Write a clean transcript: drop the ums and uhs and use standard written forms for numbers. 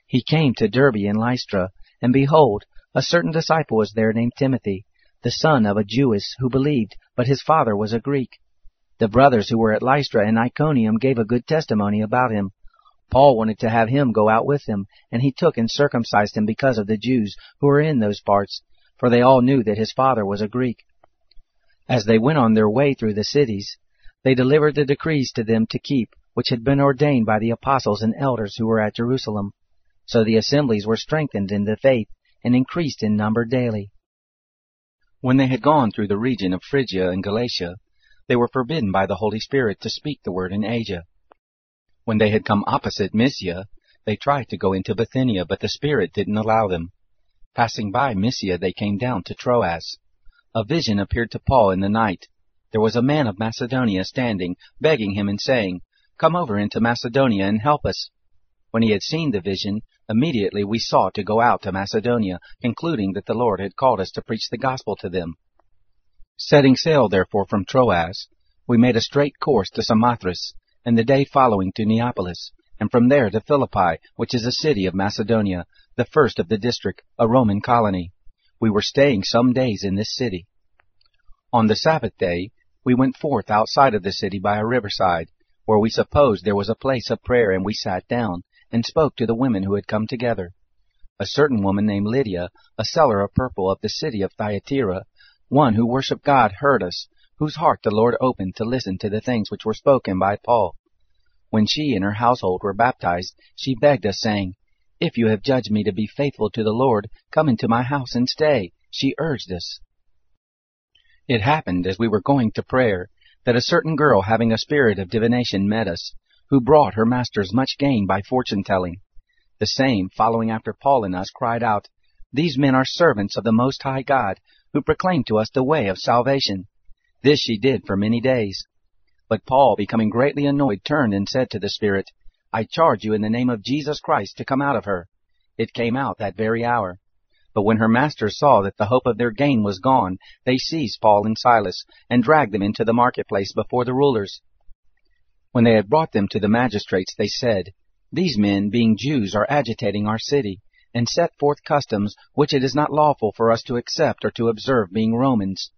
He came to Derbe and Lystra, and behold, a certain disciple was there named Timothy, the son of a Jewess who believed, but his father was a Greek. The brothers who were at Lystra and Iconium gave a good testimony about him. Paul wanted to have him go out with him, and he took and circumcised him because of the Jews who were in those parts, for they all knew that his father was a Greek. As they went on their way through the cities, they delivered the decrees to them to keep, which had been ordained by the apostles and elders who were at Jerusalem. So the assemblies were strengthened in the faith, and increased in number daily. When they had gone through the region of Phrygia and Galatia, they were forbidden by the Holy Spirit to speak the word in Asia. When they had come opposite Mysia, they tried to go into Bithynia, but the Spirit didn't allow them. Passing by Mysia, they came down to Troas. A vision appeared to Paul in the night. There was a man of Macedonia standing, begging him and saying, "Come over into Macedonia and help us." When he had seen the vision, immediately we sought to go out to Macedonia, concluding that the Lord had called us to preach the gospel to them. Setting sail, therefore, from Troas, we made a straight course to Samothrace, and the day following to Neapolis, and from there to Philippi, which is a city of Macedonia, the first of the district, a Roman colony. We were staying some days in this city. On the Sabbath day, we went forth outside of the city by a riverside, where we supposed there was a place of prayer, and we sat down, and spoke to the women who had come together. A certain woman named Lydia, a seller of purple of the city of Thyatira, one who worshipped God, heard us, whose heart the Lord opened to listen to the things which were spoken by Paul. When she and her household were baptized, she begged us, saying, "If you have judged me to be faithful to the Lord, come into my house and stay," she urged us. It happened, as we were going to prayer, that a certain girl having a spirit of divination met us, who brought her masters much gain by fortune-telling. The same, following after Paul and us, cried out, "These men are servants of the Most High God, who proclaim to us the way of salvation." This she did for many days. But Paul, becoming greatly annoyed, turned and said to the spirit, "I charge you in the name of Jesus Christ to come out of her." It came out that very hour. But when her masters saw that the hope of their gain was gone, they seized Paul and Silas, and dragged them into the marketplace before the rulers. When they had brought them to the magistrates, they said, "These men, being Jews, are agitating our city, and set forth customs which it is not lawful for us to accept or to observe, being Romans.